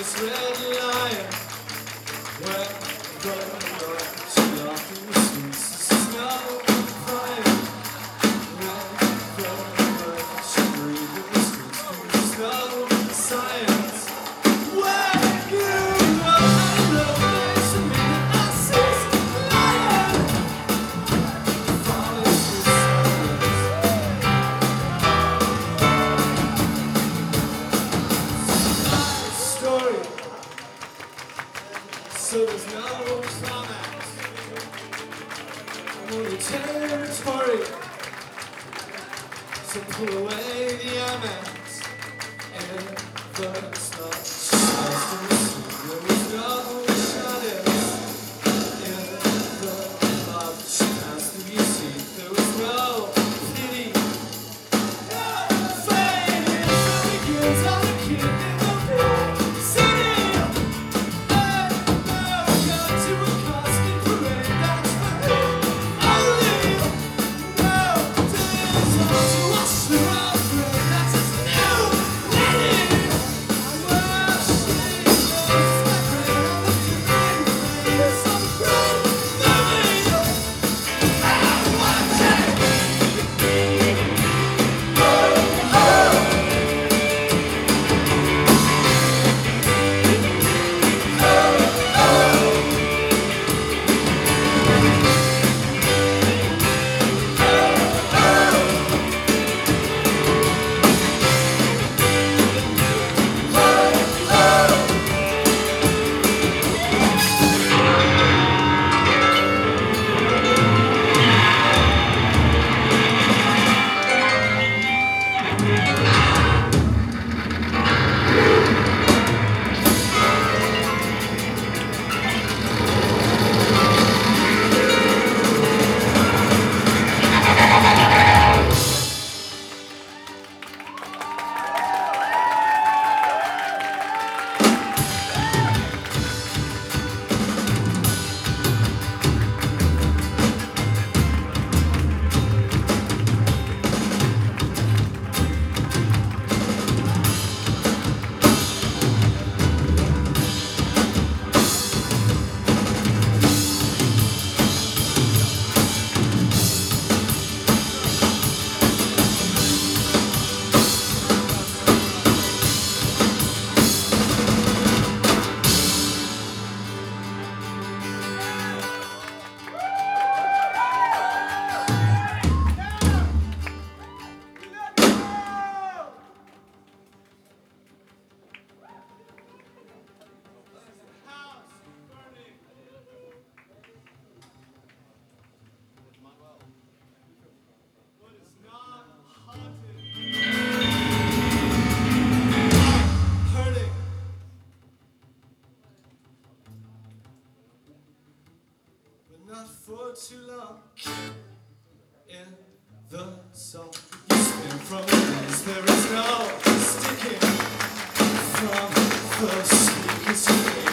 this red lion, where the lights darkness seems to smell of fire, where the lights breathe in the streets, there's no science. Where you know I love this, and me I see lion, falling through silence. Story. So there's no climax, only territory. So pull away the IMAX and the stars. There is no shadows in the love she has to be seen. There is no pity, no fame. So it begins on a kid in the city. Not for too long in the song you spin from a place. There is no sticking from the speakers.